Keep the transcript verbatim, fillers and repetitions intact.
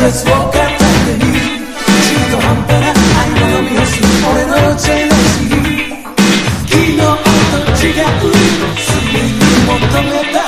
列を語っていい中途半端な愛の飲み干す俺のジェラシー昨日と違うすぐに求めた